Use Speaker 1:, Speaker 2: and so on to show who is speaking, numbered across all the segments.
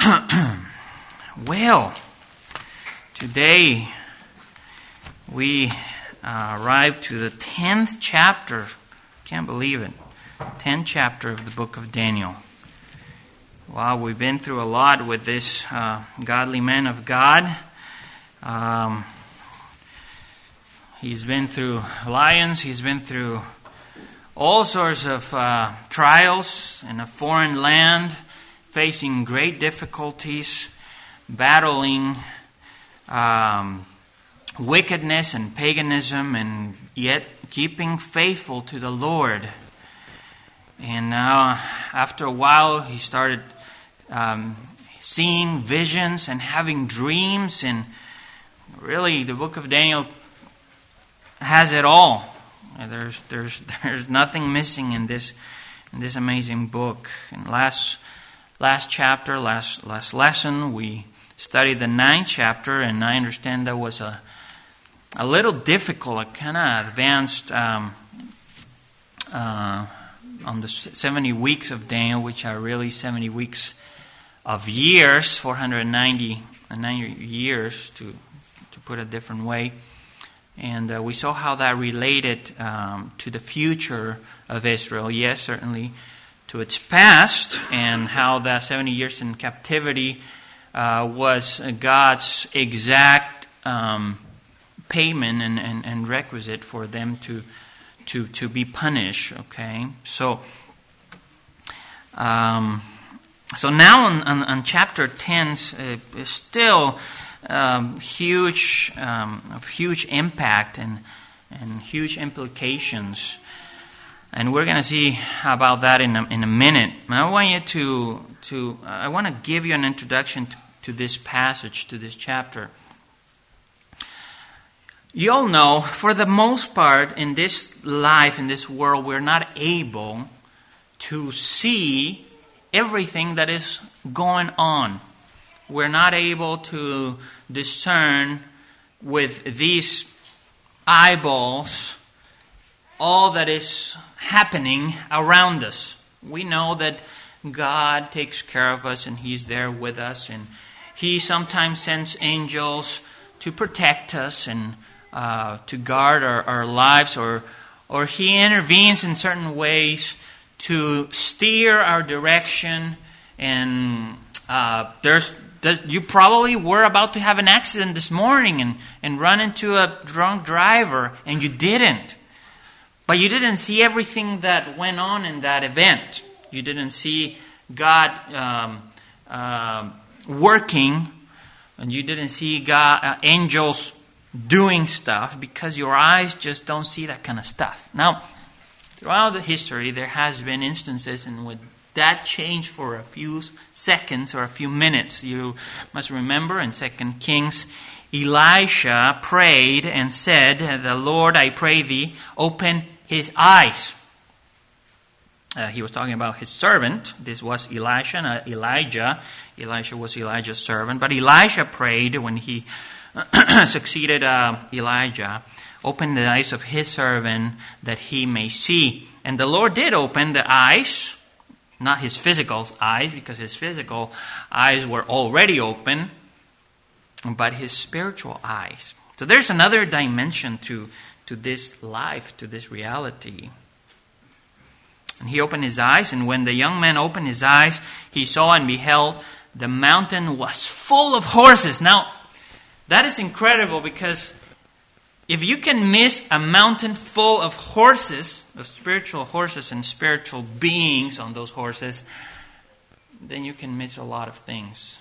Speaker 1: Well, today we arrived to the 10th chapter. Can't believe it. 10th chapter of the book of Daniel. Wow, we've been through a lot with this godly man of God. He's been through lions. He's been through all sorts of trials in a foreign land, facing great difficulties, battling wickedness and paganism, and yet keeping faithful to the Lord. And now, after a while, he started seeing visions and having dreams, and really, the book of Daniel has it all. There's nothing missing in this amazing book. And last chapter, last lesson, we studied the 9th chapter, and I understand that was a little difficult, kind of advanced on the 70 weeks of Daniel, which are really 70 weeks of years, 490 years to put a different way. And we saw how that related to the future of Israel. Yes, certainly to its past, and how that 70 years in captivity was God's exact payment and requisite for them to be punished. Okay, so now on chapter 10 is still huge impact and huge implications, and we're going to see about that in a minute. I want to give you an introduction to this passage, to this chapter. You all know, for the most part, in this life, in this world, we're not able to see everything that is going on. We're not able to discern with these eyeballs all that is happening around us. We know that God takes care of us, and He's there with us, and He sometimes sends angels to protect us and to guard our lives, or He intervenes in certain ways to steer our direction. And you probably were about to have an accident this morning and run into a drunk driver, and you didn't. But you didn't see everything that went on in that event. You didn't see God working, and you didn't see angels doing stuff, because your eyes just don't see that kind of stuff. Now, throughout the history, there has been instances in which that changed for a few seconds or a few minutes. You must remember in 2 Kings, Elisha prayed and said, "The Lord, I pray thee, open his eyes." He was talking about his servant. This was Elisha, not Elijah. Elisha was Elijah's servant. But Elisha prayed when he succeeded Elijah, "Open the eyes of his servant that he may see." And the Lord did open the eyes, not his physical eyes, because his physical eyes were already open, but his spiritual eyes. So there's another dimension to this life, to this reality. And he opened his eyes, and when the young man opened his eyes, he saw and beheld the mountain was full of horses. Now, that is incredible, because if you can miss a mountain full of horses, of spiritual horses and spiritual beings on those horses, then you can miss a lot of things.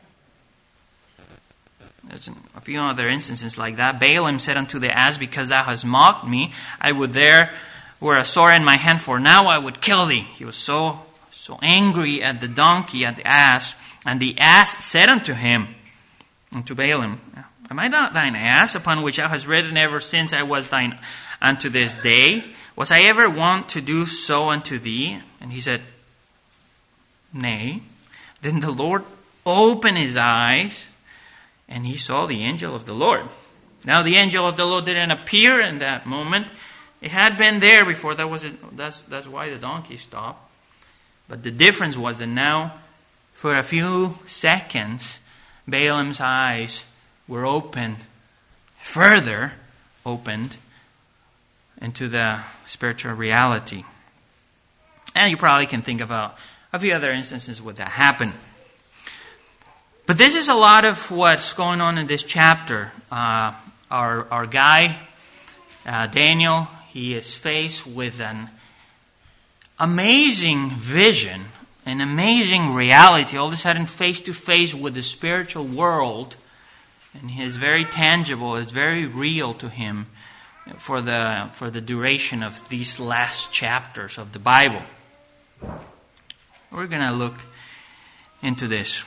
Speaker 1: There's a few other instances like that. Balaam said unto the ass, "Because thou hast mocked me, I would there were a sword in my hand, for now I would kill thee." He was so angry at the donkey, at the ass. And the ass said unto him, unto Balaam, "Am I not thine ass, upon which thou hast ridden ever since I was thine unto this day? Was I ever wont to do so unto thee?" And he said, "Nay." Then the Lord opened his eyes, and he saw the angel of the Lord. Now the angel of the Lord didn't appear in that moment. It had been there before. That's why the donkey stopped. But the difference was that now for a few seconds, Balaam's eyes were opened, further opened into the spiritual reality. And you probably can think about a few other instances where that happened. But this is a lot of what's going on in this chapter. Our guy, Daniel, he is faced with an amazing vision, an amazing reality, all of a sudden face to face with the spiritual world. And he is very tangible, it's very real to him for the duration of these last chapters of the Bible. We're going to look into this.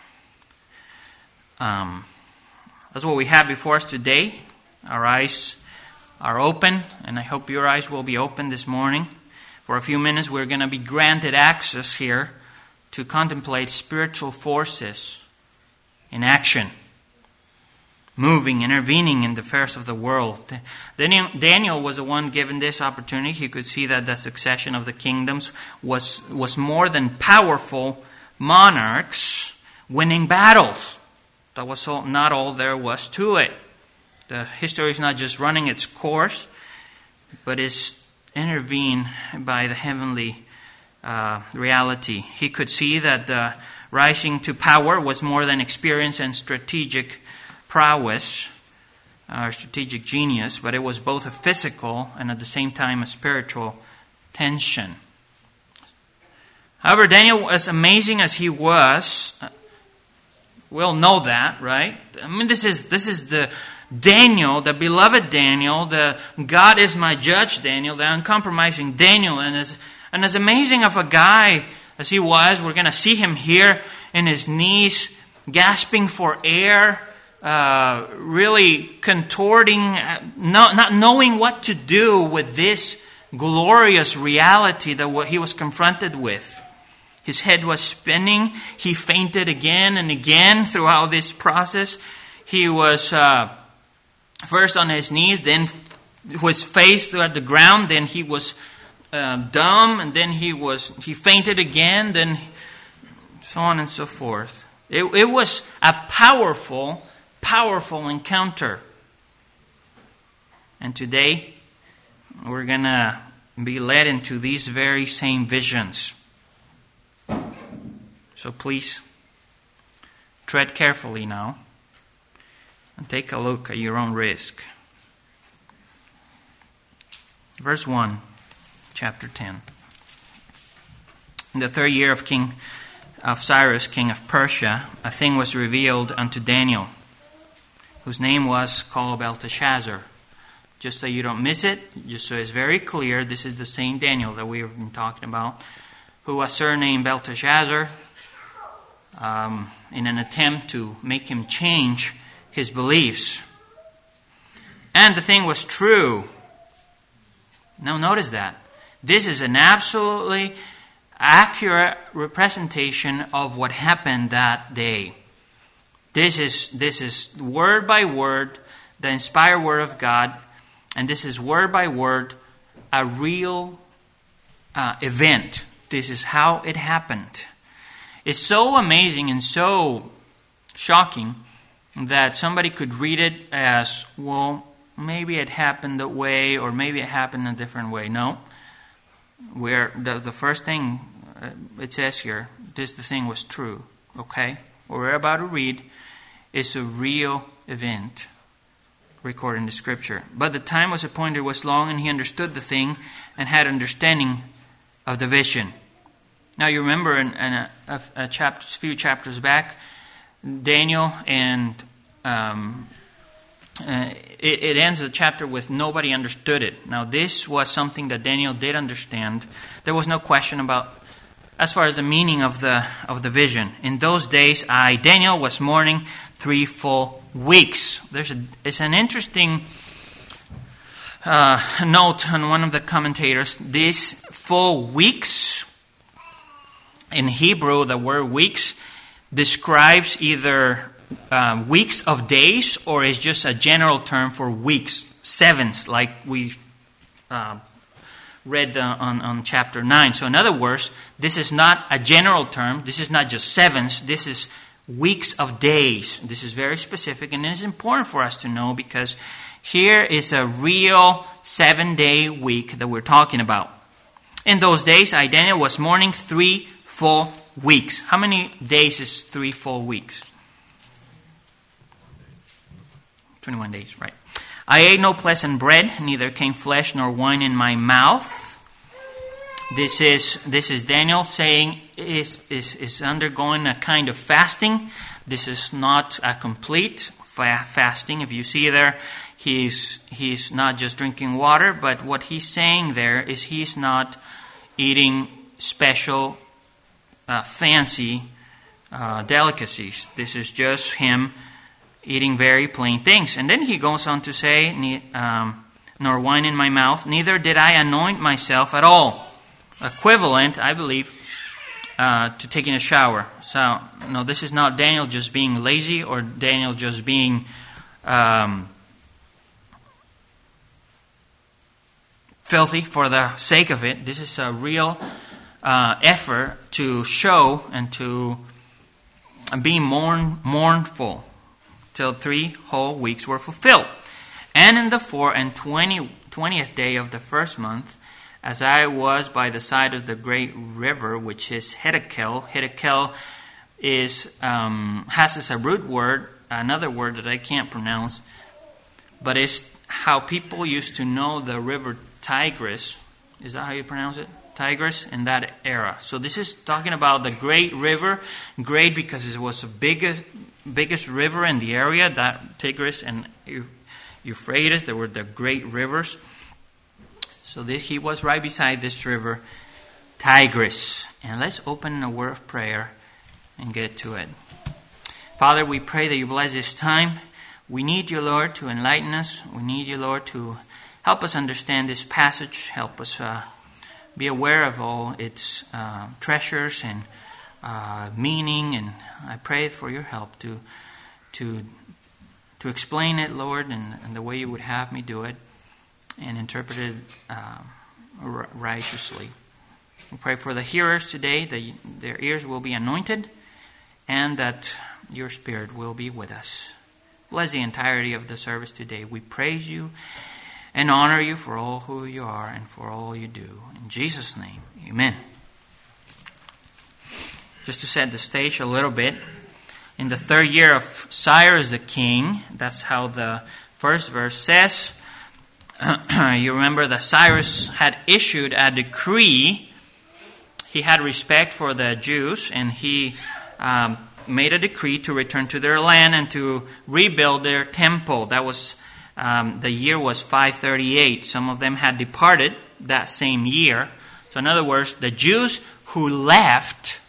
Speaker 1: That's what we have before us today. Our eyes are open, and I hope your eyes will be open this morning. For a few minutes, we're going to be granted access here to contemplate spiritual forces in action, moving, intervening in the affairs of the world. Daniel was the one given this opportunity. He could see that the succession of the kingdoms was more than powerful monarchs winning battles. That was not all there was to it. The history is not just running its course, but is intervened by the heavenly reality. He could see that the rising to power was more than experience and strategic prowess, or strategic genius, but it was both a physical and at the same time a spiritual tension. However, Daniel, as amazing as he was, we'll know that, right? I mean, this is the Daniel, the beloved Daniel, the God is my judge Daniel, the uncompromising Daniel, and as amazing of a guy as he was, we're going to see him here in his knees, gasping for air, really contorting, not knowing what to do with this glorious reality that what he was confronted with. His head was spinning. He fainted again and again throughout this process. He was first on his knees, then was face toward the ground, then he was dumb, and then he fainted again, then so on and so forth. It was a powerful encounter. And today, we're going to be led into these very same visions. So please, tread carefully now and take a look at your own risk. Verse 1, chapter 10. In the 3rd year of Cyrus, king of Persia, a thing was revealed unto Daniel, whose name was called Belteshazzar. Just so you don't miss it, just so it's very clear, this is the same Daniel that we have been talking about, who was surnamed Belteshazzar, in an attempt to make him change his beliefs. And the thing was true. Now notice that. This is an absolutely accurate representation of what happened that day. This is word by word, the inspired word of God, and this is word by word a real event. This is how it happened. It's so amazing and so shocking that somebody could read it as, well, maybe it happened that way, or maybe it happened a different way. No. Where the first thing it says here, the thing was true. Okay? What we're about to read is a real event recorded in the Scripture. But the time was appointed was long, and he understood the thing and had understanding of the vision. Now you remember in a few chapters back, Daniel and it ends the chapter with nobody understood it. Now this was something that Daniel did understand. There was no question about as far as the meaning of the vision. In those days, I, Daniel, was mourning 3 full weeks. It's an interesting note on one of the commentators. These full weeks, in Hebrew, the word weeks describes either weeks of days, or is just a general term for weeks, sevens, like we read on chapter 9. So in other words, this is not a general term. This is not just sevens. This is weeks of days. This is very specific, and it is important for us to know because here is a real 7-day week that we're talking about. In those days, Daniel was mourning 3 full weeks. How many days is 3 full weeks? 21 days, right. I ate no pleasant bread, neither came flesh nor wine in my mouth. This is Daniel saying is undergoing a kind of fasting. This is not a complete fasting. If you see there, he's not just drinking water, but what he's saying there is he's not eating special, fancy delicacies. This is just him eating very plain things. And then he goes on to say, nor wine in my mouth, neither did I anoint myself at all. Equivalent, I believe, to taking a shower. So, no, this is not Daniel just being lazy or Daniel just being filthy for the sake of it. This is a real effort to show and to be mournful till 3 whole weeks were fulfilled. And in the 20th day of the first month, as I was by the side of the great river, which is Hiddekel. Hiddekel has as a root word, another word that I can't pronounce, but it's how people used to know the river Tigris. Is that how you pronounce it? Tigris, in that era. So this is talking about the great river. Great because it was the biggest river in the area. That Tigris and Euphrates, they were the great rivers. So he was right beside this river, Tigris. And let's open a word of prayer and get to it. Father, we pray that you bless this time. We need you, Lord, to enlighten us. We need you, Lord, to help us understand this passage. Help us be aware of all its treasures and meaning. And I pray for your help to explain it, Lord, and the way you would have me do it and interpret it righteously. We pray for the hearers today that their ears will be anointed and that your Spirit will be with us. Bless the entirety of the service today. We praise you and honor you for all who you are and for all you do. In Jesus' name, amen. Just to set the stage a little bit, in the 3rd year of Cyrus the king, that's how the first verse says, you remember that Cyrus had issued a decree. He had respect for the Jews, and he made a decree to return to their land and to rebuild their temple. That was the year was 538. Some of them had departed that same year. So in other words, the Jews who left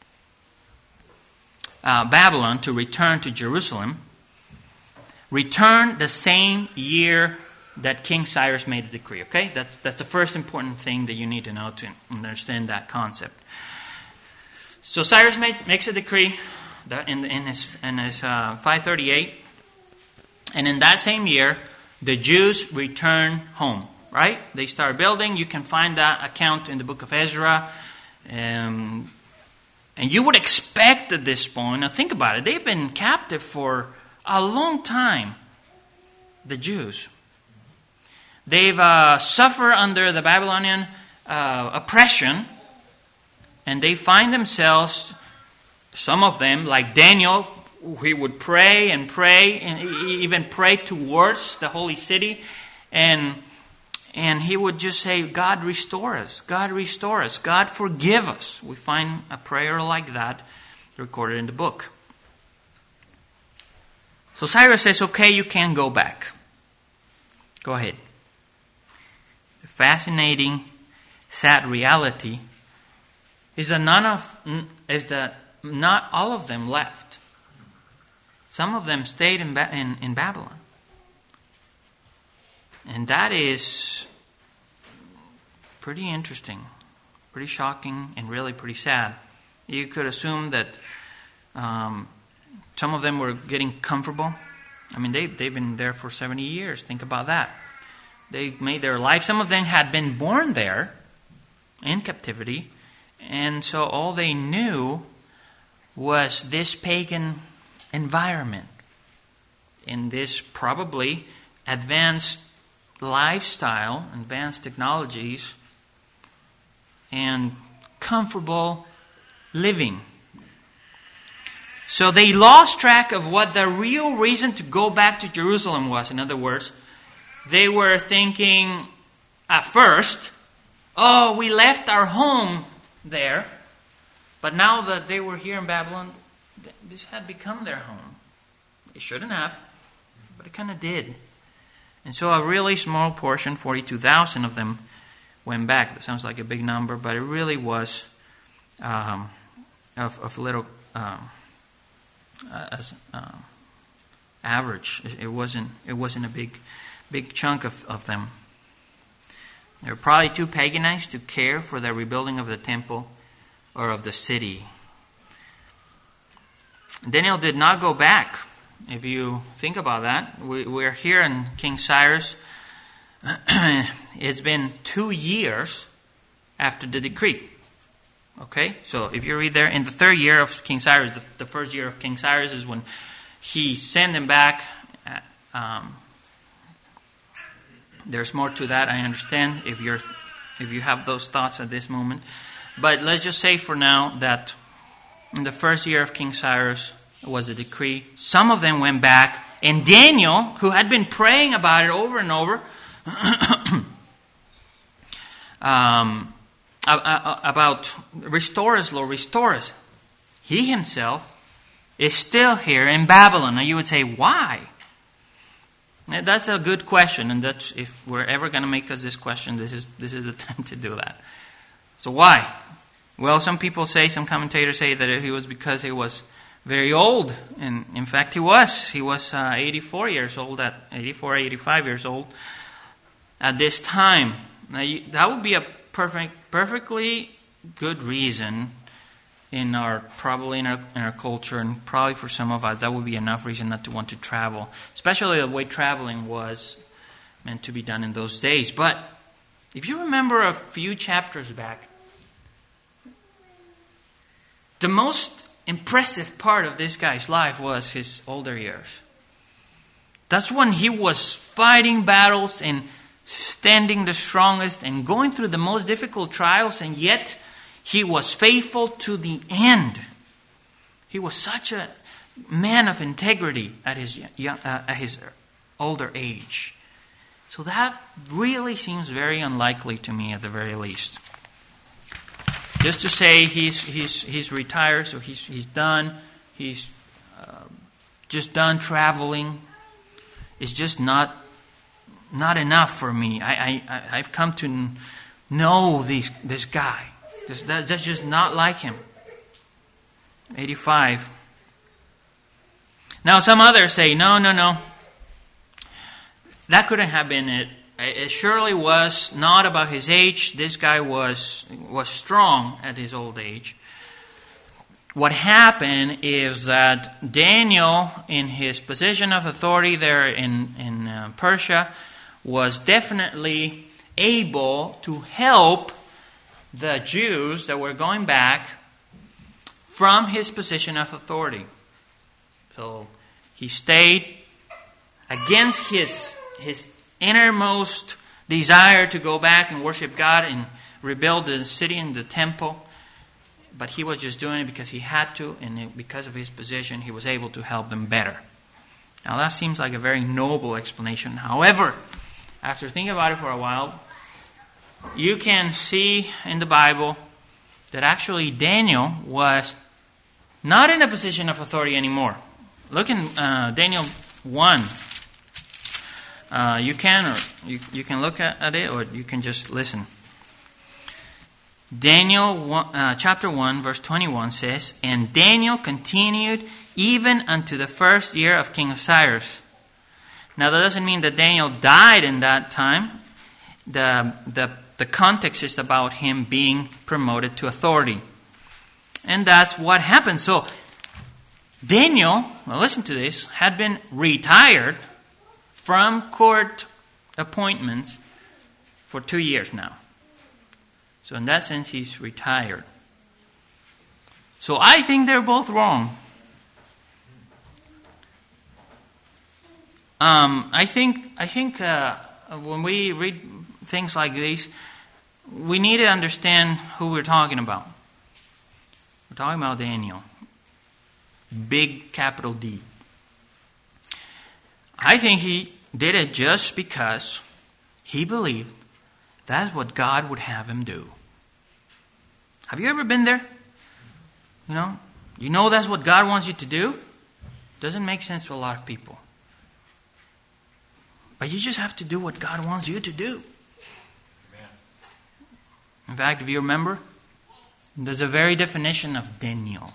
Speaker 1: Babylon to return to Jerusalem returned the same year that King Cyrus made a decree. Okay, that's the first important thing that you need to know to understand that concept. So Cyrus makes a decree that in his 538, and in that same year, the Jews return home. Right? They start building. You can find that account in the book of Ezra. And you would expect at this point, now think about it, they've been captive for a long time, the Jews. They've suffered under the Babylonian oppression, and they find themselves, some of them, like Daniel, he would pray, and even pray towards the holy city, and he would just say, God restore us, God restore us, God forgive us. We find a prayer like that recorded in the book. So Cyrus says, okay, you can go back. Go ahead. The fascinating, sad reality is that not all of them left. Some of them stayed in Babylon. And that is pretty interesting, pretty shocking, and really pretty sad. You could assume that some of them were getting comfortable. I mean, they've been there for 70 years. Think about that. They made their life. Some of them had been born there in captivity. And so all they knew was this pagan environment. In this probably advanced lifestyle, advanced technologies, and comfortable living. So they lost track of what the real reason to go back to Jerusalem was. In other words, they were thinking at first, oh, we left our home there, but now that they were here in Babylon, this had become their home. It shouldn't have, but it kind of did. And so a really small portion, 42,000 of them, went back. That sounds like a big number, but it really was of little average. It wasn't a big chunk of them. They were probably too paganized to care for the rebuilding of the temple or of the city. Daniel did not go back. If you think about that, we're here in King Cyrus. It's been 2 years after the decree. Okay? So if you read there, in the third year of King Cyrus, the first year of King Cyrus is when he sent them back. There's more to that, I understand, if you have those thoughts at this moment. But let's just say for now that in the first year of King Cyrus was a decree. Some of them went back. And Daniel, who had been praying about it over and over, about restore us, Lord, restore us. He himself is still here in Babylon. Now you would say, why? That's a good question, and that's, if we're ever going to make us this question, this is the time to do that. So why? Well, some commentators say that it was because he was very old, and in fact he was 84 years old, 85 years old at this time. Now that would be a perfectly good reason in our culture, and probably for some of us that would be enough reason not to want to travel, especially the way traveling was meant to be done in those days. But if you remember a few chapters back, the most impressive part of this guy's life was his older years. That's when he was fighting battles and standing the strongest and going through the most difficult trials, and yet he was faithful to the end. He was such a man of integrity at his older age. So that really seems very unlikely to me, at the very least. Just to say he's retired, so he's done. He's just done traveling. It's just not enough for me. I've come to know this guy. That's just not like him. 85. Now some others say, no. That couldn't have been it. It surely was not about his age. This guy was strong at his old age. What happened is that Daniel, in his position of authority there in Persia, was definitely able to help the Jews that were going back from his position of authority. So he stayed against his innermost desire to go back and worship God and rebuild the city and the temple. But he was just doing it because he had to, and because of his position, he was able to help them better. Now that seems like a very noble explanation. However, after thinking about it for a while, you can see in the Bible that actually Daniel was not in a position of authority anymore. Look in Daniel 1. You can look at it, or you can just listen. Daniel 1, chapter 1, verse 21 says, "And Daniel continued even unto the first year of King Cyrus." Now that doesn't mean that Daniel died in that time. The context is about him being promoted to authority. And that's what happened. So Daniel, well, listen to this, had been retired from court appointments for 2 years now. So in that sense, he's retired. So I think they're both wrong. I think when we read things like these, we need to understand who we're talking about. We're talking about Daniel. Big capital D. I think he did it just because he believed that's what God would have him do. Have you ever been there? You know that's what God wants you to do? Doesn't make sense to a lot of people. But you just have to do what God wants you to do. Amen. In fact, if you remember, there's a very definition of Daniel.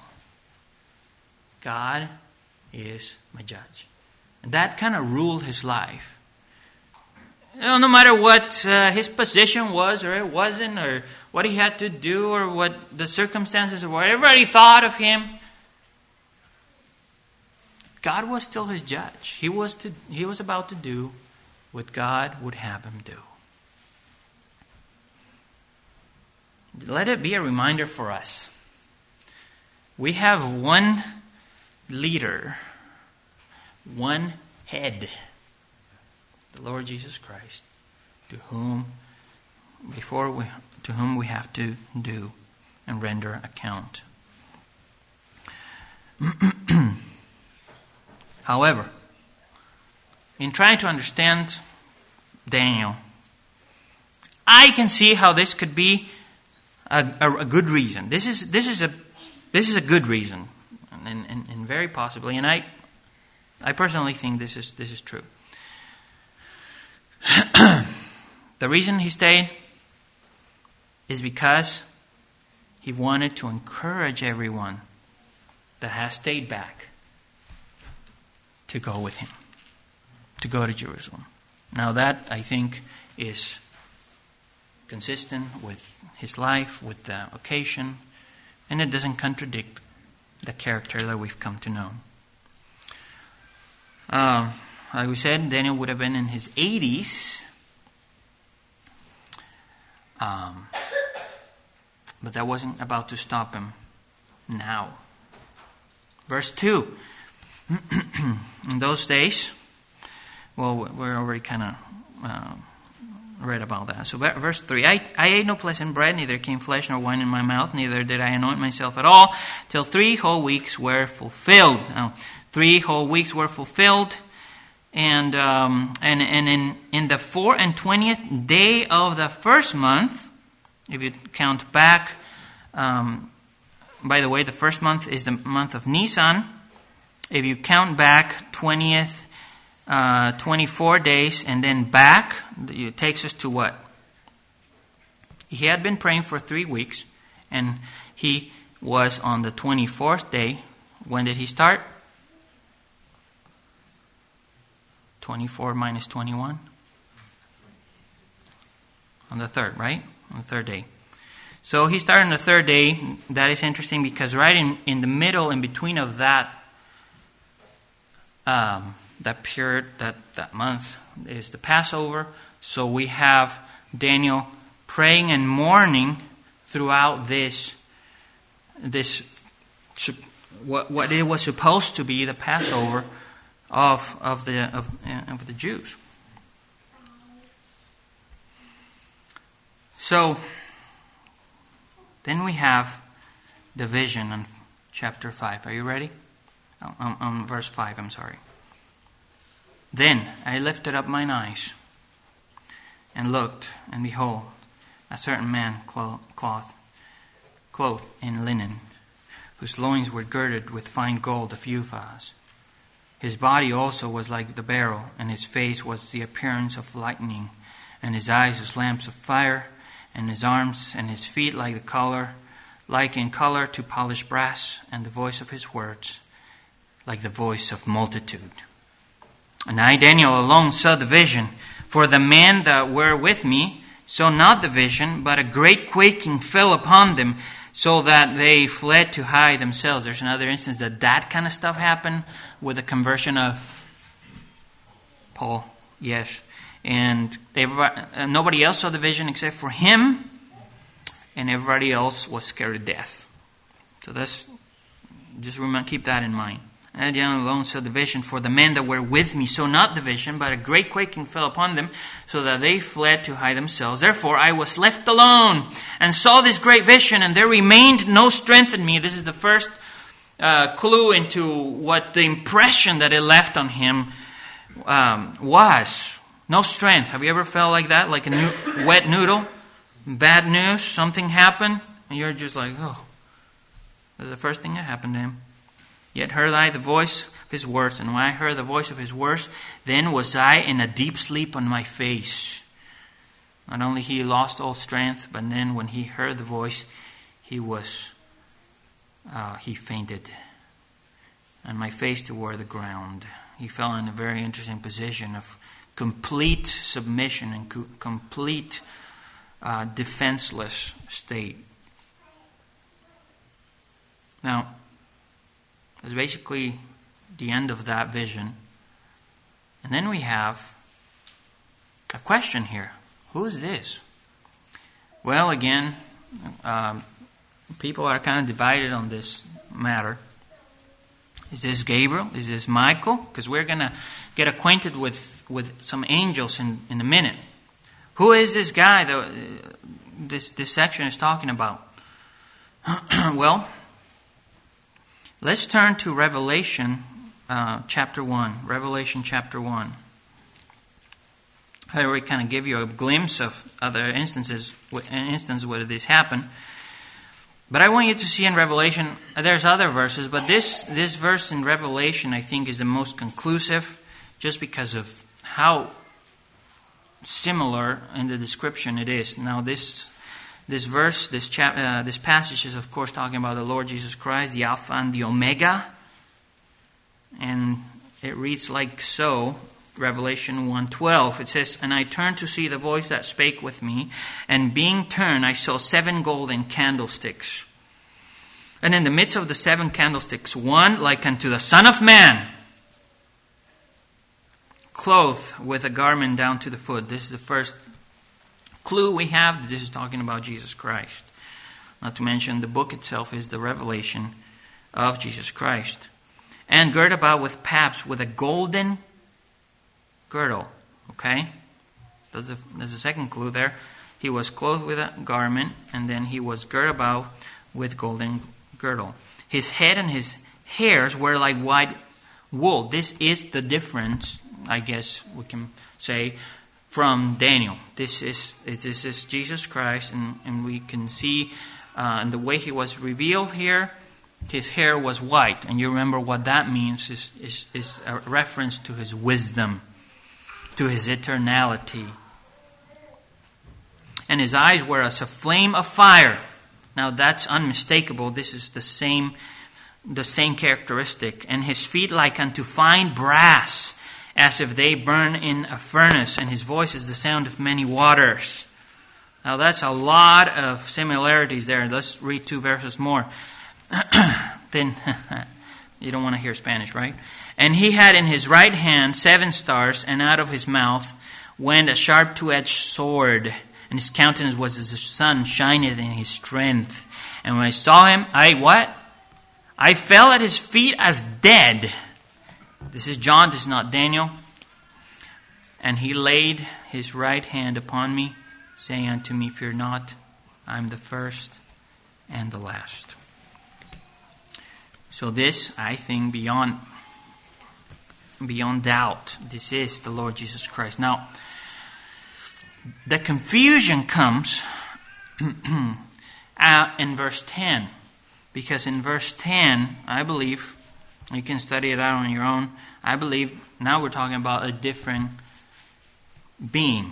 Speaker 1: God is my judge. And that kind of ruled his life. No matter what his position was or it wasn't, or what he had to do, or what the circumstances, or whatever he thought of him, God was still his judge. He was about to do what God would have him do. Let it be a reminder for us. We have one leader, one head, the Lord Jesus Christ, to whom we have to do and render account. However, in trying to understand Daniel, I can see how this could be a good reason. This is a good reason, and very possibly, and I personally think this is true. The reason he stayed is because he wanted to encourage everyone that has stayed back to go with him, to go to Jerusalem. Now that, I think, is consistent with his life, with the occasion, and it doesn't contradict the character that we've come to know. Like we said, Daniel would have been in his 80s. But that wasn't about to stop him now. Verse 2. In those days, well, we're already kind of read about that. So verse 3, I ate no pleasant bread, neither came flesh nor wine in my mouth, neither did I anoint myself at all, till 3 whole weeks were fulfilled. Now, 3 whole weeks were fulfilled, and in the 24th day of the first month, if you count back, by the way, the first month is the month of Nisan. If you count back 24 days and then back, it takes us to what? He had been praying for 3 weeks, and he was on the 24th day. When did he start? 24 minus 21? On the 3rd, right? On the 3rd day. So he started on the 3rd day. That is interesting because right in the middle, in between of that period, that month, is the Passover. So we have Daniel praying and mourning throughout this what it was supposed to be the Passover of the Jews. So then we have the vision on chapter 5. Are you ready? On verse 5, I'm sorry. Then I lifted up mine eyes and looked, and behold, a certain man clothed in linen, whose loins were girded with fine gold of Uphaz. His body also was like the beryl, and his face was the appearance of lightning, and his eyes as lamps of fire, and his arms and his feet like in color to polished brass, and the voice of his words like the voice of multitude. And I, Daniel, alone saw the vision, for the men that were with me saw not the vision, but a great quaking fell upon them, so that they fled to hide themselves. There's another instance that kind of stuff happened with the conversion of Paul. Yes. And nobody else saw the vision except for him, and everybody else was scared to death. So that's, just remember, keep that in mind. And I, Daniel, alone saw the vision, for the men that were with me saw not the vision, but a great quaking fell upon them, so that they fled to hide themselves. Therefore I was left alone, and saw this great vision, and there remained no strength in me. This is the first clue into what the impression that it left on him was. No strength. Have you ever felt like that? Like a wet noodle? Bad news, something happened, and you're just like, oh. That's the first thing that happened to him. Yet heard I the voice of his words, and when I heard the voice of his words, then was I in a deep sleep on my face. Not only he lost all strength, but then when he heard the voice, he fainted, and my face toward the ground. He fell in a very interesting position of complete submission and complete defenseless state. Now, that's basically the end of that vision. And then we have a question here. Who is this? Well, again, people are kind of divided on this matter. Is this Gabriel? Is this Michael? Because we're going to get acquainted with some angels in a minute. Who is this guy that this section is talking about? Well, let's turn to Revelation chapter 1. Revelation chapter 1. I already kind of give you a glimpse of other instances where this happened. But I want you to see in Revelation, there's other verses, but this verse in Revelation I think is the most conclusive, just because of how similar in the description it is. Now this verse, this passage is of course talking about the Lord Jesus Christ, the Alpha and the Omega. And it reads like so, Revelation 1:12. It says, "And I turned to see the voice that spake with me, and being turned I saw 7 golden candlesticks. And in the midst of the 7 candlesticks, one like unto the Son of Man, clothed with a garment down to the foot." This is the first clue we have that this is talking about Jesus Christ. Not to mention the book itself is the revelation of Jesus Christ. "And girt about with paps with a golden girdle." Okay? There's a second clue there. He was clothed with a garment, and then he was girt about with golden girdle. His head and his hairs were like white wool. This is the difference, I guess we can say, from Daniel. This is Jesus Christ, and we can see in the way he was revealed here, his hair was white. And you remember what that means is a reference to his wisdom, to his eternality. "And his eyes were as a flame of fire." Now that's unmistakable. This is the same characteristic. "And his feet like unto fine brass, as if they burn in a furnace. And his voice is the sound of many waters." Now that's a lot of similarities there. Let's read 2 verses more. Then you don't want to hear Spanish, right? "And he had in his right hand 7 stars, and out of his mouth went a sharp 2-edged sword. And his countenance was as the sun shineth in his strength. And when I saw him, I fell at his feet as dead." This is John, this is not Daniel. "And he laid his right hand upon me, saying unto me, Fear not, I am the first and the last." So this, I think, beyond doubt, this is the Lord Jesus Christ. Now, the confusion comes in verse 10. Because in verse 10, I believe, you can study it out on your own, I believe now we're talking about a different being.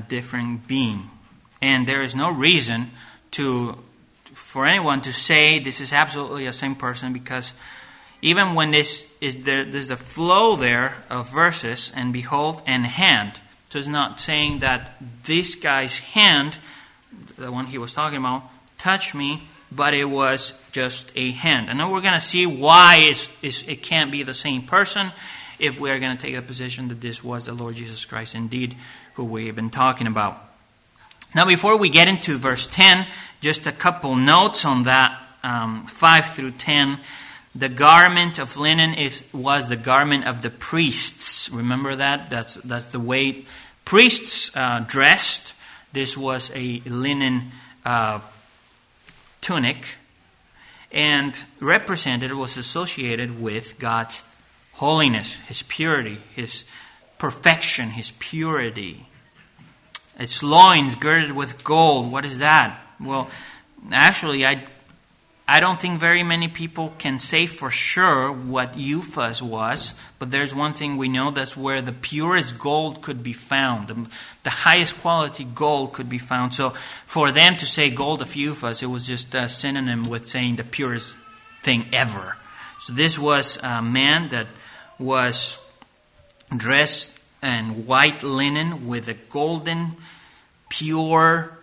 Speaker 1: And there is no reason for anyone to say this is absolutely the same person, because even when there's the flow there of verses, "and behold, and hand." So it's not saying that this guy's hand, the one he was talking about, touched me, but it was just a hand. And then we're going to see why it can't be the same person if we're going to take the position that this was the Lord Jesus Christ indeed who we've been talking about. Now, before we get into verse 10, just a couple notes on that, 5 through 10. The garment of linen was the garment of the priests. Remember that? That's the way priests dressed. This was a linen tunic, and was associated with God's holiness, His purity, His perfection, His purity. Its loins girded with gold. What is that? Well, actually, I don't think very many people can say for sure what Uphaz was, but there's one thing we know, that's where the purest gold could be found. The highest quality gold could be found. So for them to say gold of Uphaz, it was just a synonym with saying the purest thing ever. So this was a man that was dressed in white linen with a golden, pure,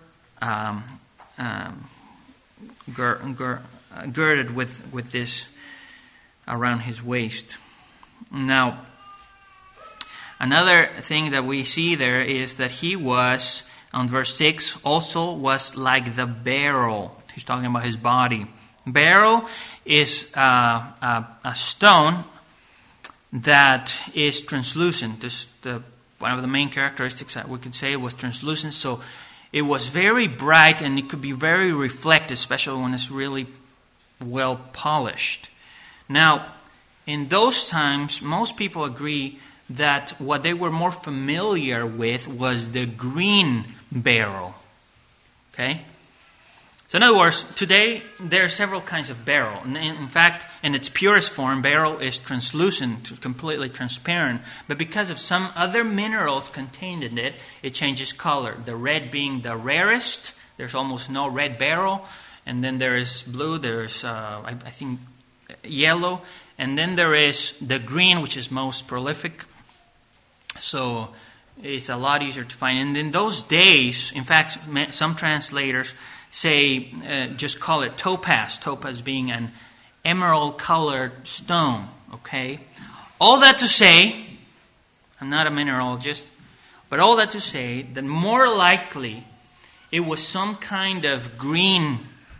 Speaker 1: girded with this around his waist. Now, another thing that we see there is that he was, on verse 6, also was like the beryl. He's talking about his body. Beryl is a stone that is translucent. One of the main characteristics that we could say was translucent. So it was very bright and it could be very reflective, especially when it's really well polished. Now, in those times, most people agree that what they were more familiar with was the green beryl. Okay? So in other words, today there are several kinds of beryl. In fact, in its purest form, beryl is translucent, completely transparent. But because of some other minerals contained in it, it changes color. The red being the rarest. There's almost no red beryl. And then there is blue. There's, I think, yellow. And then there is the green, which is most prolific. So it's a lot easier to find. And in those days, in fact, some translators say, just call it topaz. Topaz being an emerald-colored stone. Okay? All that to say, I'm not a mineralogist, but all that to say that more likely it was some kind of green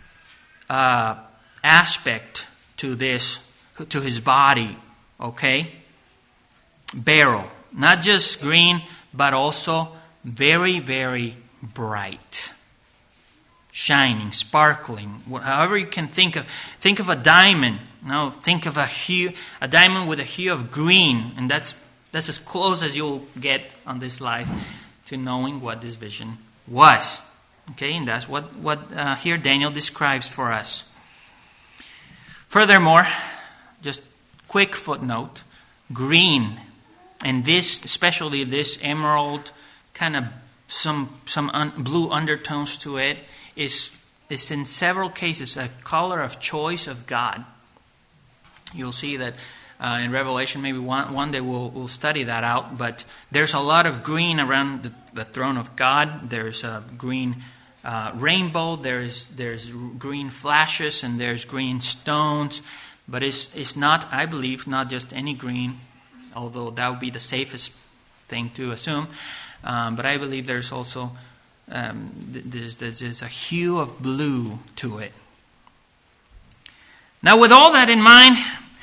Speaker 1: aspect to his body. Okay? Beryl. Not just green, but also very, very bright. Shining, sparkling, however you can think of a diamond. No, think of a diamond with a hue of green, and that's as close as you'll get on this life to knowing what this vision was. Okay, and that's what here Daniel describes for us. Furthermore, just quick footnote: green, and this, especially this emerald, kind of some blue undertones to it, is in several cases a color of choice of God. You'll see that in Revelation, maybe one day we'll study that out. But there's a lot of green around the throne of God. There's a green rainbow. There's green flashes, and there's green stones. But it's not, I believe, not just any green, although that would be the safest thing to assume. But I believe there's also there's a hue of blue to it. Now, with all that in mind,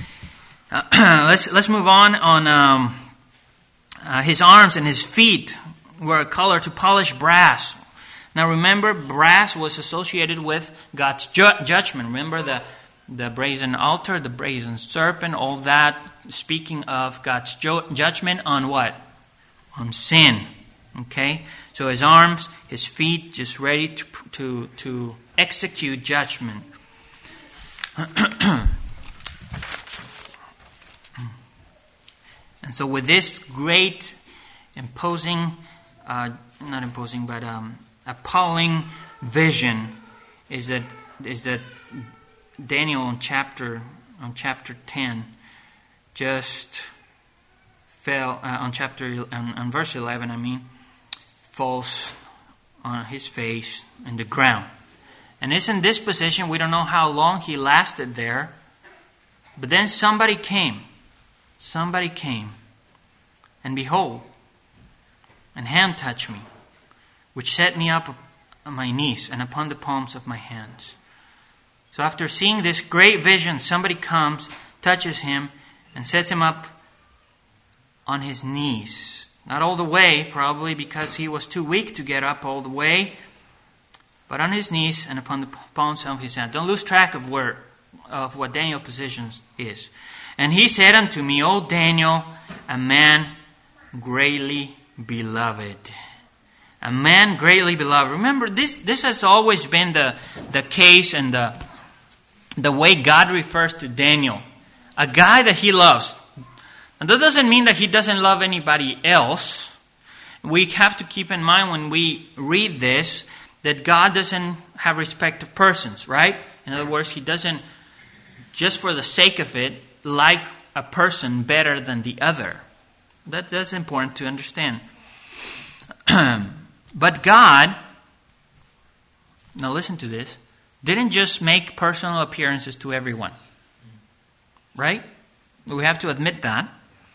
Speaker 1: let's move on his arms and his feet were a color to polished brass. Now, remember, brass was associated with God's judgment. Remember the brazen altar, the brazen serpent, all that, speaking of God's judgment on what? On sin. Okay? So his arms, his feet, just ready to execute judgment. And so with this great, appalling vision is that Daniel on chapter 10 just fell on verse 11. Falls on his face in the ground. And it's in this position. We don't know how long he lasted there. But then somebody came. And behold, and hand touched me, which set me up on my knees and upon the palms of my hands. So after seeing this great vision, somebody comes, touches him, and sets him up on his knees. Not all the way, probably because he was too weak to get up all the way, but on his knees and upon the palms of his hands. Don't lose track of what Daniel's position is. And he said unto me, O Daniel, a man greatly beloved. A man greatly beloved. Remember, this has always been the case and the way God refers to Daniel. A guy that he loves. And that doesn't mean that he doesn't love anybody else. We have to keep in mind when we read this that God doesn't have respect of persons, right? In other words, he doesn't, just for the sake of it, like a person better than the other. That's important to understand. But God, now listen to this, didn't just make personal appearances to everyone. Right? We have to admit that.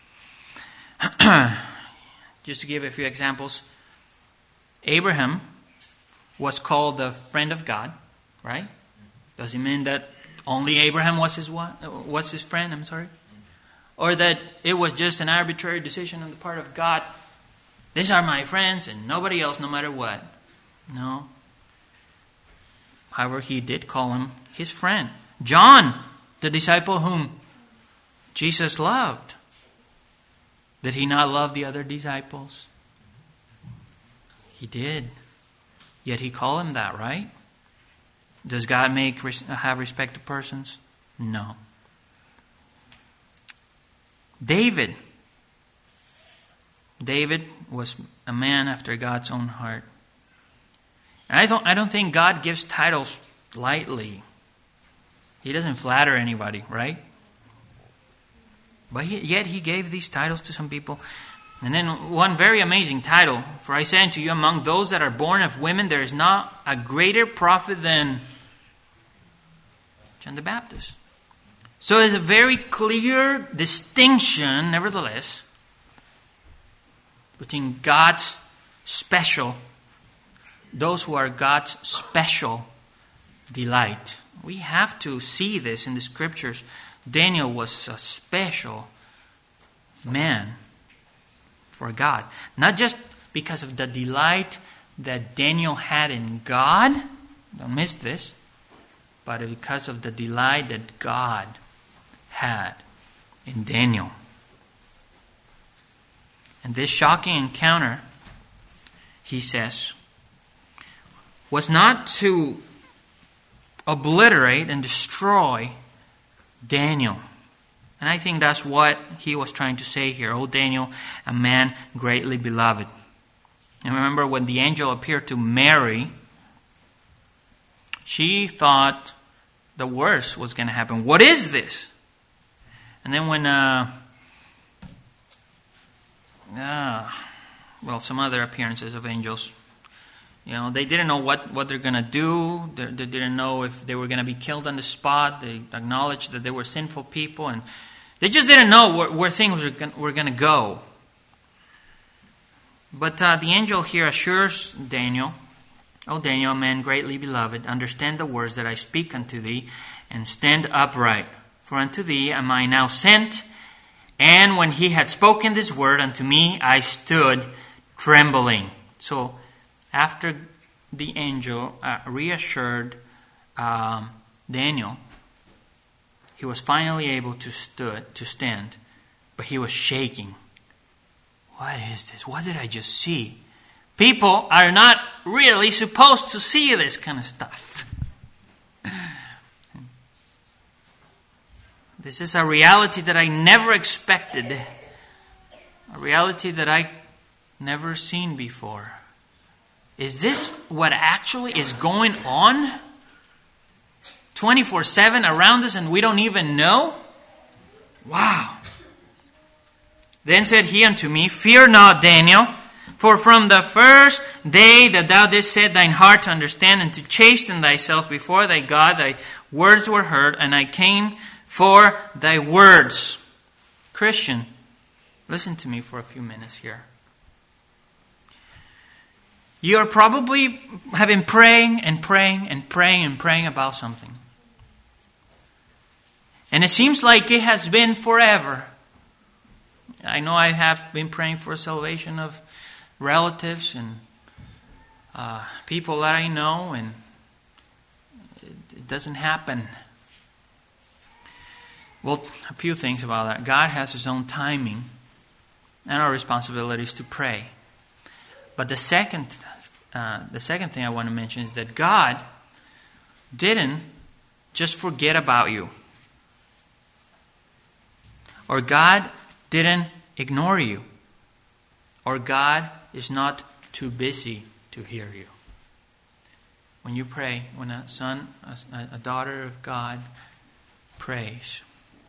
Speaker 1: Just to give a few examples. Abraham was called the friend of God, right? Does it mean that only Abraham was his friend? I'm sorry. Or that it was just an arbitrary decision on the part of God. These are my friends and nobody else, no matter what. No. However, he did call him his friend. John, the disciple whom Jesus loved. Did he not love the other disciples? He did. Yet he called him that, right? Does God have respect to persons? No. David was a man after God's own heart. And I don't think God gives titles lightly. He doesn't flatter anybody, right? But yet he gave these titles to some people. And then one very amazing title. For I say unto you, among those that are born of women, there is not a greater prophet than John the Baptist. So there's a very clear distinction, nevertheless, between God's special, those who are God's special delight. We have to see this in the scriptures. Daniel was a special man for God. Not just because of the delight that Daniel had in God, don't miss this, but because of the delight that God had in Daniel. And this shocking encounter, he says, was not to obliterate and destroy Daniel. And I think that's what he was trying to say here. O Daniel, a man greatly beloved. And remember when the angel appeared to Mary, she thought the worst was going to happen. What is this? And then when some other appearances of angels, they didn't know what they're going to do. They didn't know if they were going to be killed on the spot. They acknowledged that they were sinful people, and they just didn't know where things were going to go. But the angel here assures Daniel, O Daniel, a man greatly beloved, understand the words that I speak unto thee, and stand upright. For unto thee am I now sent. And when he had spoken this word unto me, I stood trembling. So, after the angel reassured Daniel, he was finally able to stand, but he was shaking. What is this? What did I just see? People are not really supposed to see this kind of stuff. This is a reality that I never expected. A reality that I never seen before. Is this what actually is going on 24/7 around us and we don't even know? Wow. Then said he unto me, Fear not, Daniel, for from the first day that thou didst set thine heart to understand and to chasten thyself before thy God, thy words were heard, and I came for thy words. Christian, listen to me for a few minutes here. You probably have been praying and praying and praying and praying about something. And it seems like it has been forever. I know I have been praying for salvation of relatives and people that I know, and it doesn't happen. Well, a few things about that. God has His own timing, and our responsibility is to pray. But the second thing I want to mention is that God didn't just forget about you. Or God didn't ignore you. Or God is not too busy to hear you. When you pray, when a son, a daughter of God prays,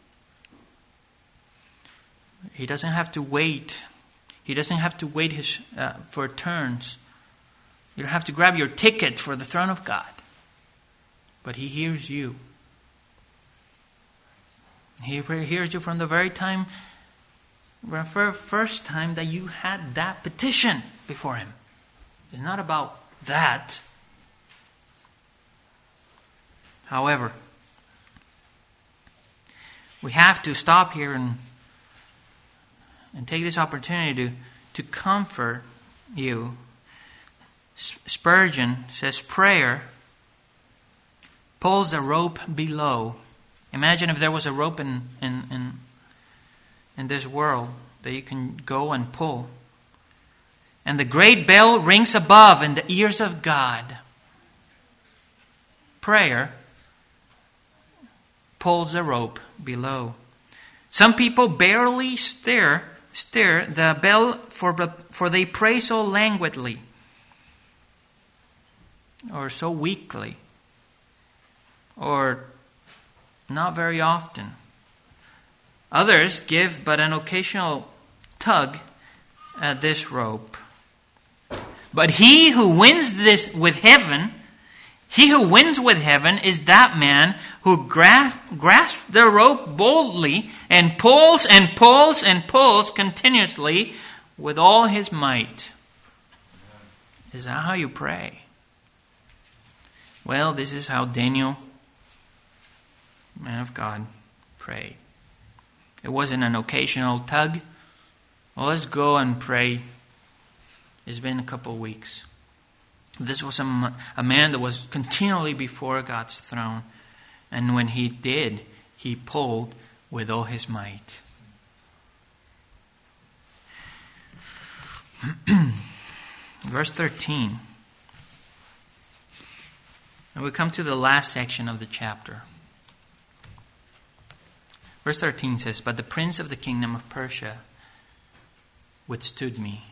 Speaker 1: He doesn't have to wait. He doesn't have to wait for turns. You don't have to grab your ticket for the throne of God. But He hears you. He hears you from the very first time that you had that petition before Him. It's not about that. However, we have to stop here and take this opportunity to comfort you. Spurgeon says prayer pulls a rope below. Imagine if there was a rope in this world that you can go and pull. And the great bell rings above in the ears of God. Prayer pulls a rope below. Some people barely stir the bell, for they pray so languidly or so weakly or not very often. Others give but an occasional tug at this rope. But he who wins with heaven is that man who grasps the rope boldly and pulls and pulls and pulls continuously with all his might. Is that how you pray? Well, this is how Daniel, man of God, prayed. It wasn't an occasional tug. Well, let's go and pray. It's been a couple of weeks. This was a man that was continually before God's throne. And when he did, he pulled with all his might. Verse 13. And we come to the last section of the chapter. Verse 13 says, "But the prince of the kingdom of Persia withstood me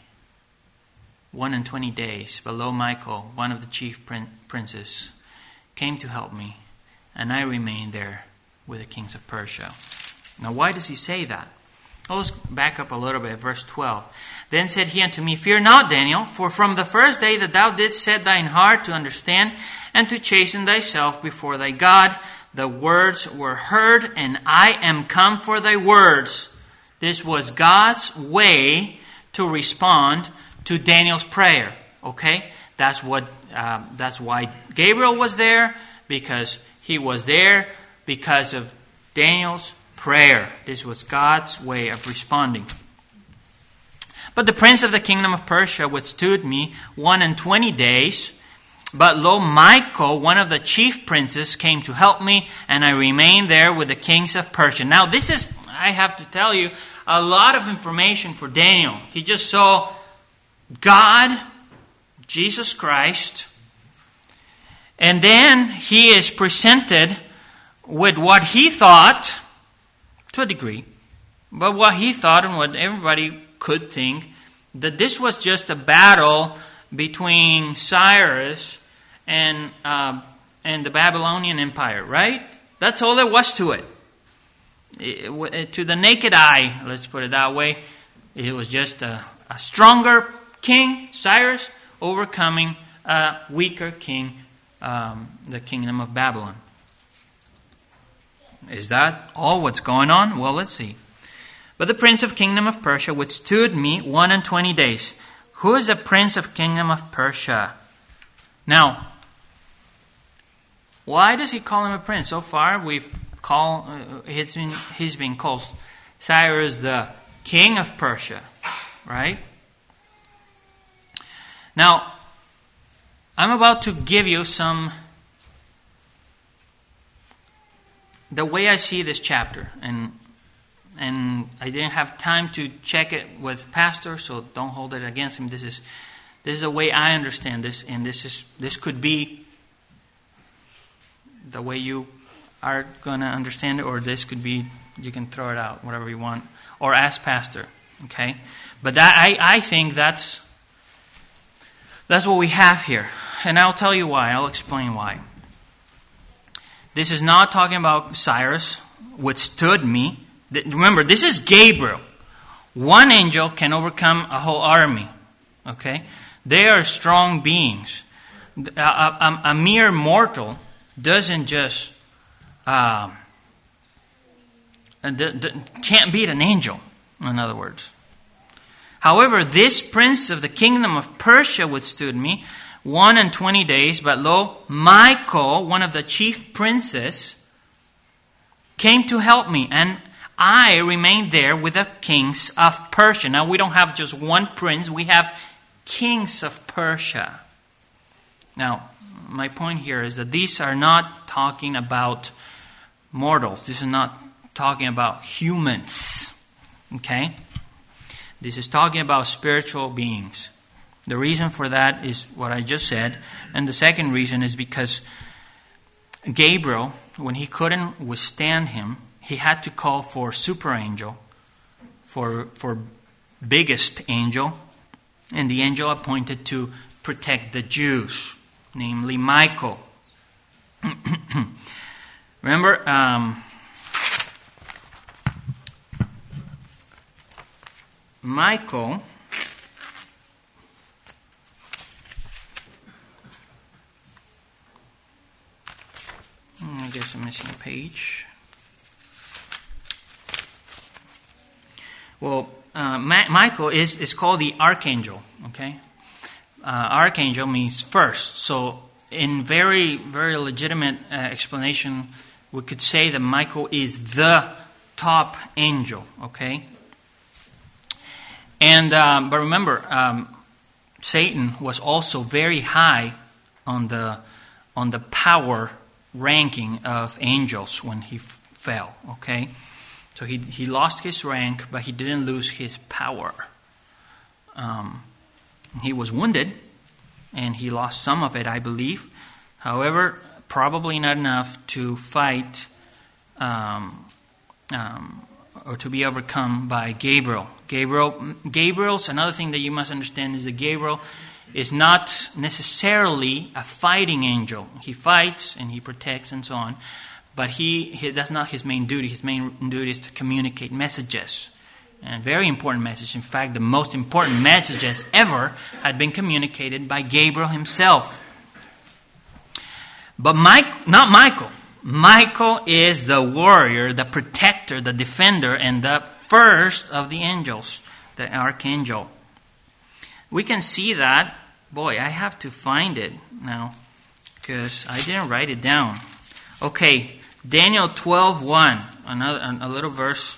Speaker 1: 21 days. Below Michael, one of the chief princes, came to help me, and I remained there with the kings of Persia." Now, why does he say that? Well, let's back up a little bit. Verse 12. "Then said he unto me, Fear not, Daniel, for from the first day that thou didst set thine heart to understand and to chasten thyself before thy God, the words were heard, and I am come for thy words." This was God's way to respond to Daniel's prayer. Okay? That's why Gabriel was there, because he was there because of Daniel's prayer. This was God's way of responding. "But the prince of the kingdom of Persia withstood me 21 days. But lo, Michael, one of the chief princes, came to help me, and I remained there with the kings of Persia." Now, this is, I have to tell you, a lot of information for Daniel. He just saw God, Jesus Christ, and then he is presented with what he thought, to a degree, but what he thought and what everybody could think, that this was just a battle between Cyrus and the Babylonian Empire, right? That's all there was to it. To the naked eye, let's put it that way, it was just a stronger king, Cyrus, overcoming a weaker king, the kingdom of Babylon. Is that all what's going on? Well, let's see. "But the prince of kingdom of Persia withstood me 21 days. Who is the prince of kingdom of Persia? Now, why does he call him a prince? So far, he's been called Cyrus the king of Persia, right? Now, I'm about to give you the way I see this chapter, and I didn't have time to check it with Pastor, so don't hold it against him. This is the way I understand this, and this could be the way you are going to understand it, or this could be, you can throw it out, whatever you want, or ask Pastor, okay? But I think that's what we have here, and I'll tell you why. I'll explain why. This is not talking about Cyrus withstood me. Remember, this is Gabriel. One angel can overcome a whole army. Okay? They are strong beings. A mere mortal doesn't just can't beat an angel, in other words. However, this prince of the kingdom of Persia withstood me 21 days, but lo, Michael, one of the chief princes, came to help me, and I remained there with the kings of Persia. Now, we don't have just one prince, we have kings of Persia. Now, my point here is that these are not talking about mortals. This is not talking about humans. Okay? This is talking about spiritual beings. The reason for that is what I just said. And the second reason is because Gabriel, when he couldn't withstand him, he had to call for super angel, for biggest angel, and the angel appointed to protect the Jews, namely Michael. Remember, Michael, I guess I'm missing a page. Well, Michael is called the archangel, okay? Archangel means first. So in very, very legitimate explanation, we could say that Michael is the top angel, okay? And but remember, Satan was also very high on the power ranking of angels when he fell, okay? So he lost his rank, but he didn't lose his power. He was wounded, and he lost some of it, I believe. However, probably not enough to fight or to be overcome by Gabriel. Gabriel's another thing that you must understand is that Gabriel is not necessarily a fighting angel. He fights and he protects and so on, but that's not his main duty. His main duty is to communicate messages, and very important messages. In fact, the most important messages ever had been communicated by Gabriel himself. But not Michael. Michael is the warrior, the protector, the defender, and the first of the angels, the archangel. We can see that. Boy, I have to find it now because I didn't write it down. Okay, Daniel 12:1, a little verse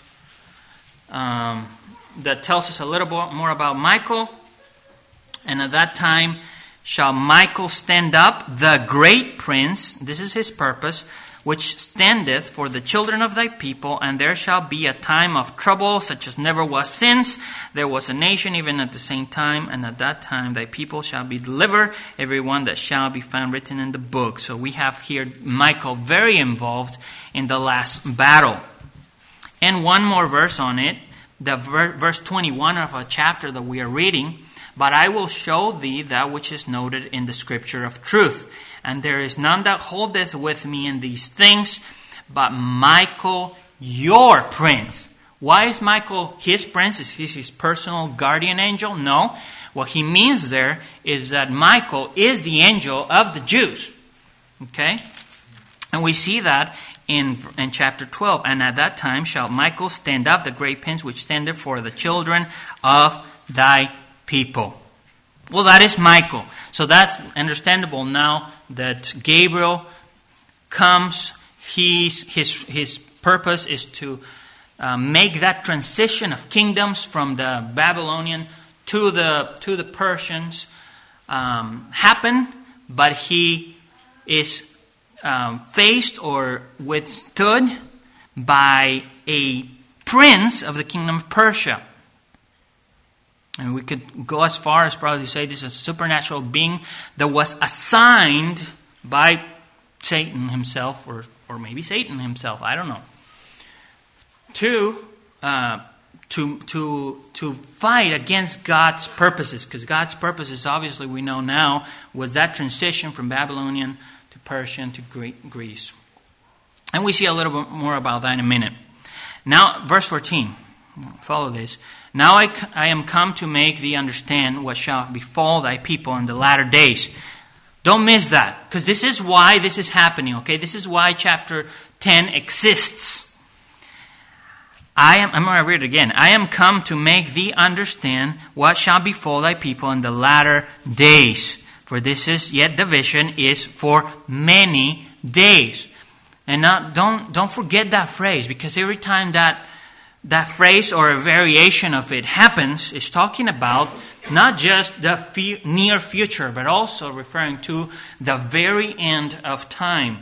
Speaker 1: that tells us a little bit more about Michael. And at that time shall Michael stand up, the great prince, this is his purpose, which standeth for the children of thy people, and there shall be a time of trouble such as never was since there was a nation even at the same time, and at that time thy people shall be delivered, every one that shall be found written in the book. So we have here Michael very involved in the last battle. And one more verse on it, the verse 21 of a chapter that we are reading. But I will show thee that which is noted in the scripture of truth. And there is none that holdeth with me in these things, but Michael, your prince. Why is Michael his prince? Is he his personal guardian angel? No. What he means there is that Michael is the angel of the Jews. Okay? And we see that in chapter 12. And at that time shall Michael stand up, the great prince which standeth for the children of thy people. Well, that is Michael. So that's understandable now that Gabriel comes. His purpose is to make that transition of kingdoms from the Babylonian to the Persians happen, but he is faced or withstood by a prince of the kingdom of Persia. And we could go as far as probably to say this is a supernatural being that was assigned by Satan himself, or maybe Satan himself, I don't know, to fight against God's purposes. Because God's purposes, obviously we know now, was that transition from Babylonian to Persian to Greece. And we see a little bit more about that in a minute. Now, verse 14. Follow this. Now I am come to make thee understand what shall befall thy people in the latter days. Don't miss that, because this is why this is happening, okay? This is why chapter 10 exists. I'm going to read it again. I am come to make thee understand what shall befall thy people in the latter days. For this is yet the vision is for many days. And now, don't forget that phrase, because every time that phrase or a variation of it happens, it's talking about not just the near future, but also referring to the very end of time.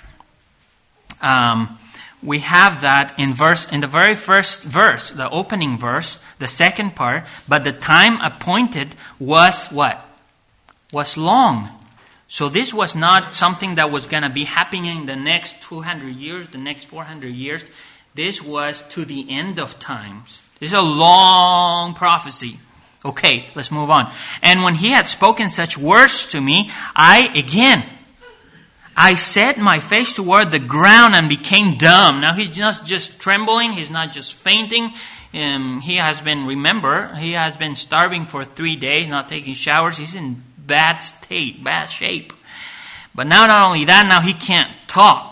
Speaker 1: We have that in the very first verse, the opening verse, the second part. But the time appointed was what? Was long. So this was not something that was going to be happening in the next 200 years, the next 400 years. This was to the end of times. This is a long prophecy. Okay, let's move on. And when he had spoken such words to me, I set my face toward the ground and became dumb. Now he's not just trembling. He's not just fainting. He has been starving for 3 days, not taking showers. He's in bad shape. But now not only that, now he can't talk.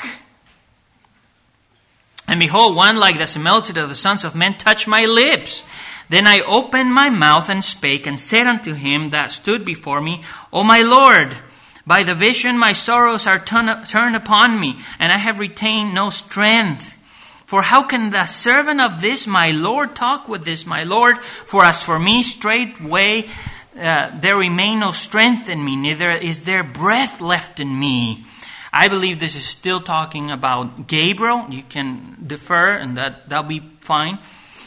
Speaker 1: And behold, one like the similitude of the sons of men touched my lips. Then I opened my mouth and spake, and said unto him that stood before me, O my Lord, by the vision my sorrows are turned upon me, and I have retained no strength. For how can the servant of this my Lord talk with this my Lord? For as for me, straightway there remain no strength in me, neither is there breath left in me. I believe this is still talking about Gabriel. You can defer, and that'll be fine.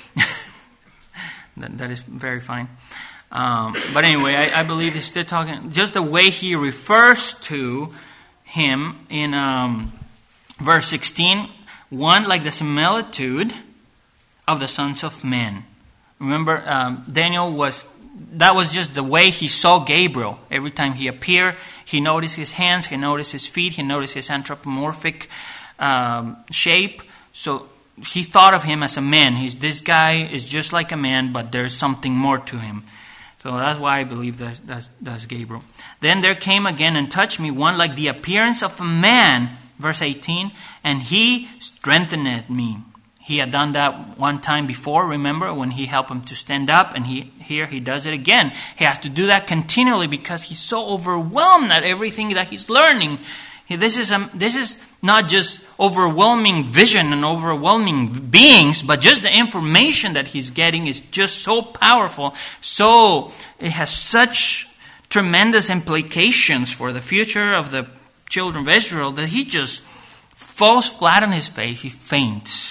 Speaker 1: that is very fine. But anyway, I believe he's still talking, just the way he refers to him in verse 16. One like the similitude of the sons of men. Remember, that was just the way he saw Gabriel. Every time he appeared, he noticed his hands, he noticed his feet, he noticed his anthropomorphic shape. So he thought of him as a man. This guy is just like a man, but there's something more to him. So that's why I believe that's Gabriel. Then there came again and touched me one like the appearance of a man, verse 18, and he strengthened me. He had done that one time before, remember, when he helped him to stand up, and here he does it again. He has to do that continually because he's so overwhelmed at everything that he's learning. This is not just overwhelming vision and overwhelming beings, but just the information that he's getting is just so powerful. So it has such tremendous implications for the future of the children of Israel that he just falls flat on his face. He faints.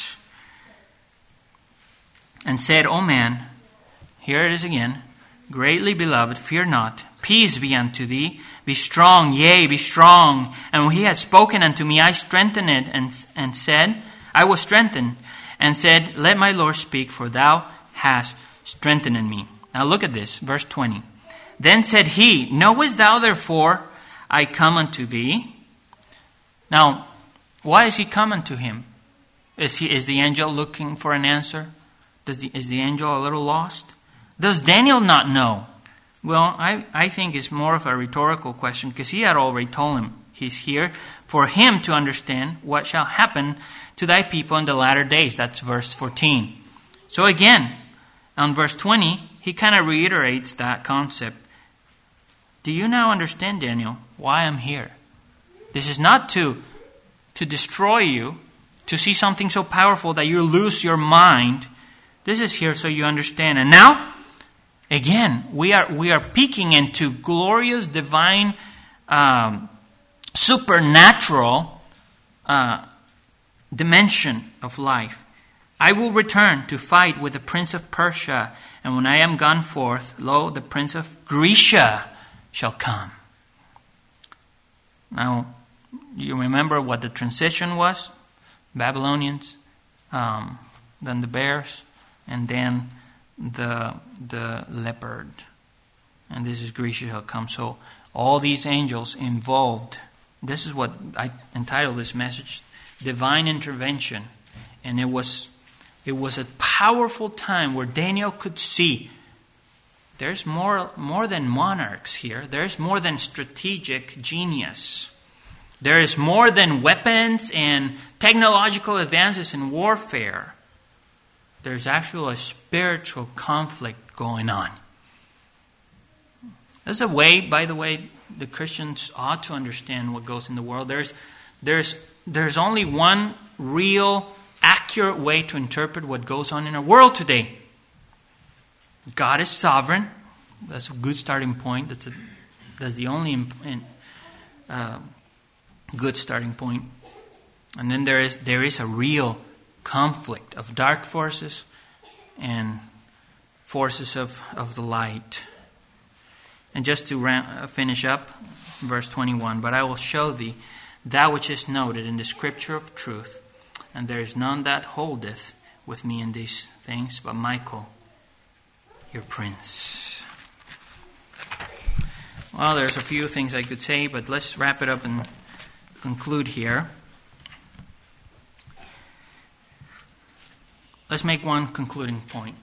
Speaker 1: And said, O man, here it is again, greatly beloved, fear not, peace be unto thee, be strong, yea, be strong. And when he had spoken unto me, I strengthened it, and said, I was strengthened, and said, let my Lord speak, for thou hast strengthened me. Now look at this, verse 20. Then said he, knowest thou therefore I come unto thee? Now, why is he coming to him? Is the angel looking for an answer? Is the angel a little lost? Does Daniel not know? Well, I think it's more of a rhetorical question, because he had already told him he's here for him to understand what shall happen to thy people in the latter days. That's verse 14. So again, on verse 20, he kind of reiterates that concept. do you now understand, Daniel, why I'm here? This is not to destroy you, to see something so powerful that you lose your mind. This is here so you understand. And now, again, we are peeking into glorious, divine, supernatural dimension of life. I will return to fight with the prince of Persia, and when I am gone forth, lo, the prince of Grecia shall come. Now, you remember what the transition was? Babylonians, then the bears, and then the leopard. And this is Grecia shall come. So all these angels involved. This is what I entitled this message, Divine Intervention. And it was a powerful time where Daniel could see there's more than monarchs here. There's more than strategic genius. There is more than weapons and technological advances in warfare. There's actually a spiritual conflict going on. There's a way, by the way, the Christians ought to understand what goes in the world. There's only one real, accurate way to interpret what goes on in our world today. God is sovereign. That's a good starting point. That's the only good starting point. And then there is a real conflict of dark forces and forces of the light. And just to finish up, verse 21, but I will show thee that which is noted in the scripture of truth, and there is none that holdeth with me in these things, but Michael, your prince. Well, there's a few things I could say, but let's wrap it up and conclude here. Let's make one concluding point.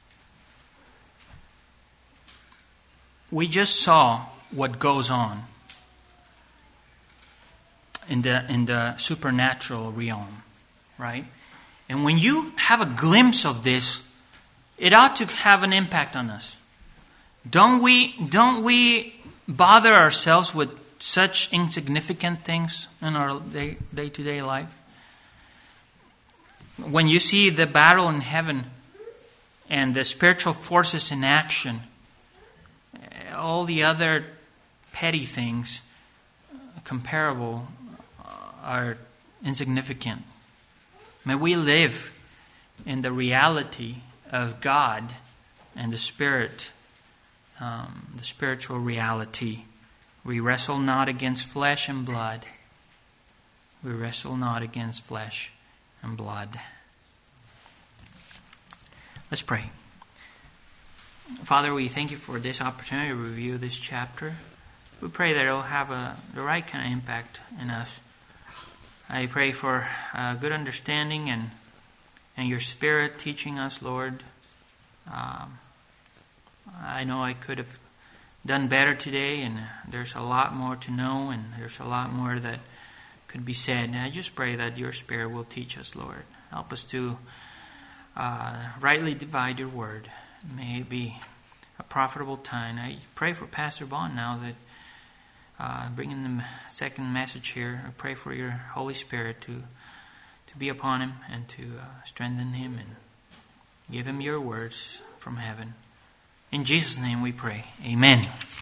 Speaker 1: We just saw what goes on in the supernatural realm, right? And when you have a glimpse of this, it ought to have an impact on us. Don't we bother ourselves with such insignificant things in our day-to-day life? When you see the battle in heaven and the spiritual forces in action, all the other petty things comparable are insignificant. May we live in the reality of God and the Spirit, the spiritual reality. We wrestle not against flesh and blood. We wrestle not against flesh and blood. Let's pray. Father, we thank you for this opportunity to review this chapter. We pray that it will have the right kind of impact in us. I pray for good understanding and your Spirit teaching us, Lord. I know I could have done better today, and there's a lot more to know, and there's a lot more that could be said. And I just pray that your Spirit will teach us, Lord. Help us to rightly divide your word. May it be a profitable time. I pray for Pastor Bond now that bringing the second message here. I pray for your Holy Spirit to be upon him and to strengthen him and give him your words from heaven. In Jesus' name we pray. Amen.